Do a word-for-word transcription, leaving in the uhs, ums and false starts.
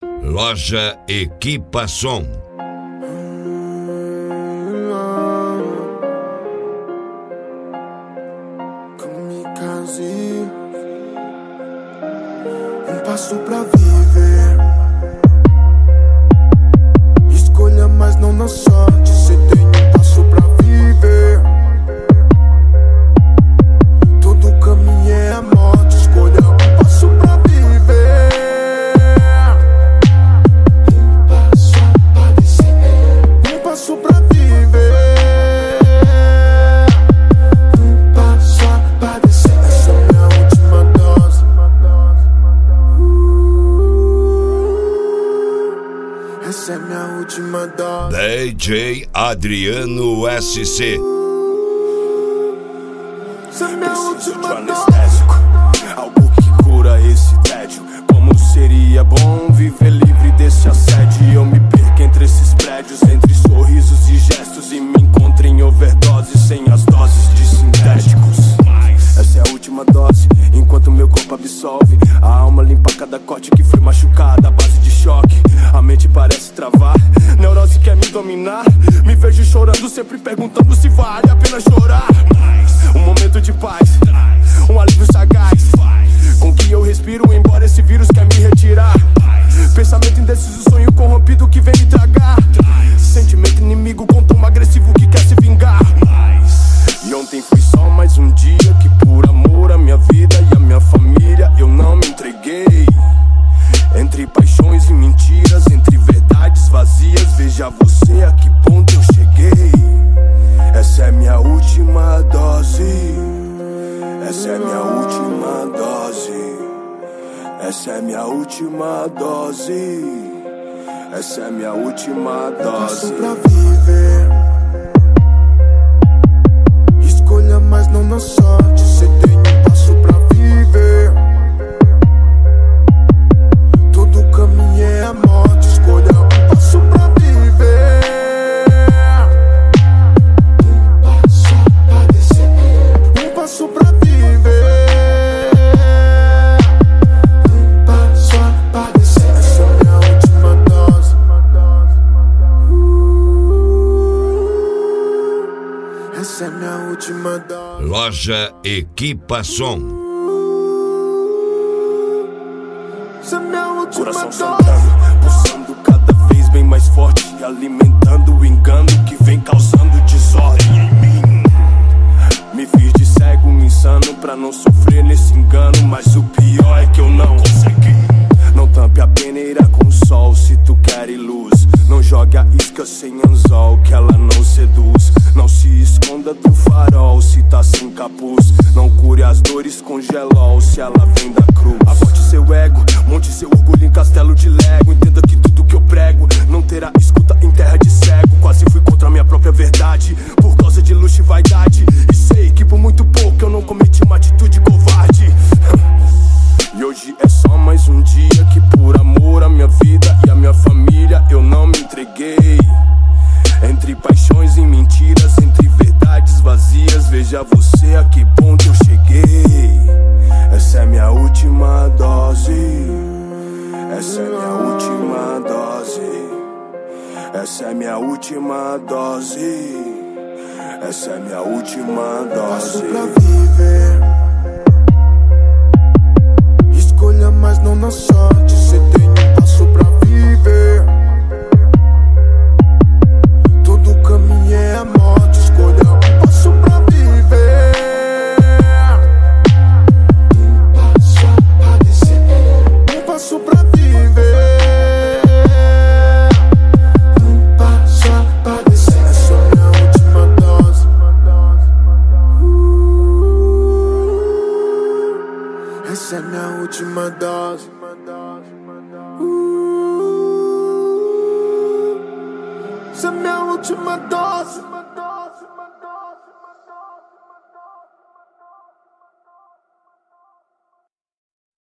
Loja Equipação. Kamikaze, um passo pra viver. Escolha, mas não na sorte. Cê tem um passo pra viver. Todo caminho é a morte. Escolha um passo pra viver. Um passo pra descer. Um passo pra viver. Um passo pra descer. Essa é minha última dose. Essa é minha última dose. D J Adriano S C. Essa é minha última dose. Anestésico, algo que cura esse tédio. Como seria bom viver livre desse assédio. Eu me perco entre esses prédios, entre sorrisos e gestos, e me encontro em overdose sem as doses de sintéticos. Essa é a última dose, enquanto meu corpo absolve. A alma limpa cada corte que foi machucada à base de choque. A mente parece travar, neurose quer me dominar. Me vejo chorando, sempre perguntando se vale a pena chorar. Um momento de paz, um alívio sagaz, com que eu respiro, embora esse vírus quer me retirar. Pensamento indeciso, sonho corrompido que vem me tragar. Sentimento inimigo com tom agressivo que quer se vingar. E ontem foi só mais um dia que, por amor à minha vida e à minha família, eu não me entreguei. Entre paixões e mentiras, entre verdades vazias, veja você a que ponto eu cheguei. Essa é minha última dose. Essa é minha última dose. Essa é minha última dose. Essa é minha última Passo dose. pra viver. Escolha, mas não na sorte. Cê tem um passo pra viver. Todo caminho é a morte. Escolha um passo pra viver. Um passo pra descer. Um passo pra viver. Um passo pra descer. Essa é minha última dose. Essa é minha última dose. Loja Equipação. Essa é minha última Coração dose. soltando, pulsando cada vez bem mais forte, alimentando o engano que vem causando desordem em mim. Me fiz de cego, insano, pra não sofrer nesse engano. Mas o pior é que eu não consegui. Não tampe a peneira com sol se tu queres luz. Não jogue a isca sem anzol, que ela não seduz. Não se esconda do farol se tá sem capuz. Não cure as dores com gelol se ela vem da cruz. Aborte seu ego, monte seu orgulho em castelo de Lego. Entenda que tudo que eu prego não terá escuta em terra de cego. Quase fui contra a minha própria verdade, por causa de luxo e vaidade. E sei que por muito pouco eu não cometi uma atitude covarde. E hoje é só mais um dia que, por amor à minha vida e à minha família, eu não me entreguei. Entre paixões e mentiras, entre verdades vazias, veja você a que ponto eu cheguei. Essa é minha última dose. Essa é minha última dose. Essa é minha última dose. Essa é minha última Passo dose. pra viver. Escolha, mas não na sorte. Cê tem um passo pra viver. Todo caminho é a morte. Escolha um passo pra viver. Um passo pra descer. Um passo pra viver. Um passo pra descer. Essa é minha última dose. Essa é minha última dose. Essa é minha última dose.